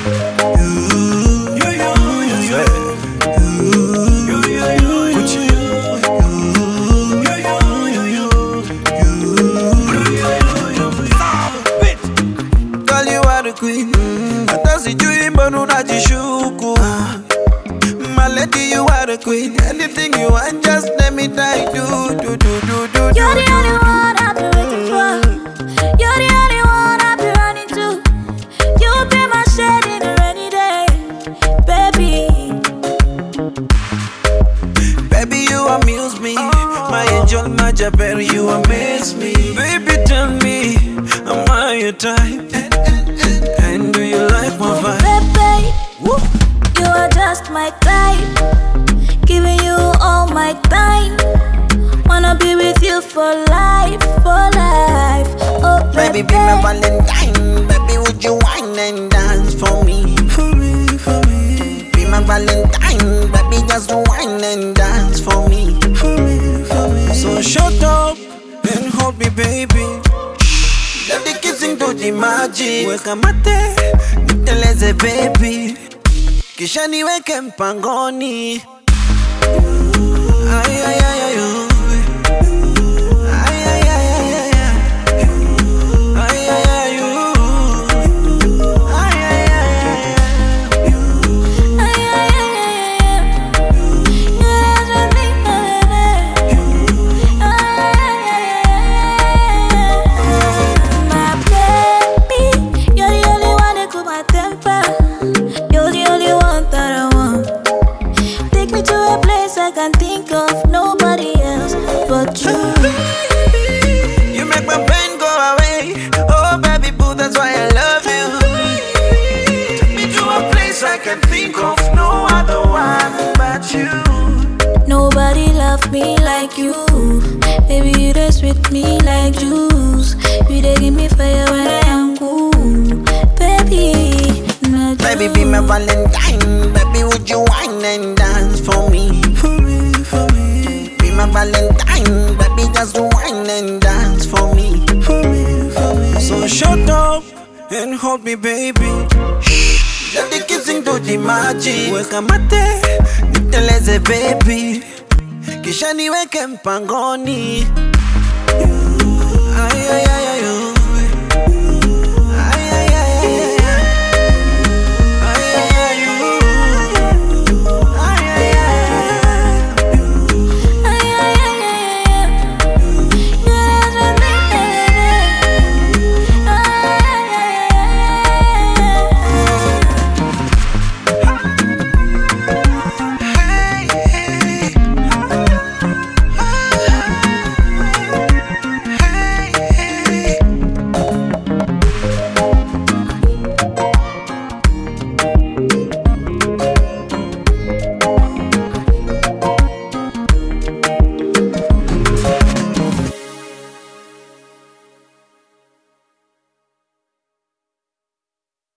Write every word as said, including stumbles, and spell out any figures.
Queen, hata sijui mbona unajishuku. My lady, you are the queen. Anything you want, just let me die. Do, do, do, do, do. You're the only one I've been waiting for. You're the only one I've been running to. You'll be my shade in a rainy day, baby. Baby, you amuse me. My angel, my Jabber, you amaze me. Baby, tell me, am I your type? And do you like my vibe? Baby, you are just my type. Giving you all my time. Wanna be with you for life, for life. Oh, baby, be my Valentine. Baby, would you wine and dance for me? For me, for me. Be my Valentine. Baby, just wine and dance for me. For me, for me. So shut up and hold me, baby. Let the kissing do the magic. Weka mate, niteleze baby. Kisha niweke mpangoni. Ay, ay, ay, ay, oh. Ay, ay, ay, ay, ay, ay. Ay, ay, ay, oh. Ay, ay, ay, ay, ay. Ay, ay, ay, ay, ay. You're just me, baby. Ay, ay, ay, ay. My baby, you're the only one that cool my temper. You're the only one that I want. Take me to a place I can think of nobody else but you. You make my pain go away. Oh baby boo, that's why I love you. Take me to a place I can think of no other one but you. Nobody loved me like you. Baby, you just with me like juice. You dey give me fire when I am cool. Baby, not Baby, be my Valentine. Baby, would you wine and dance for me? For me, for me. Be my Valentine. Baby, just wine and dance for me. For me, for me. So shut up and hold me, baby. Let the kissing do the magic. Weka mate, niteleze baby. Kisha niweke mpangoni. Ay, ay, ay, ay, oh.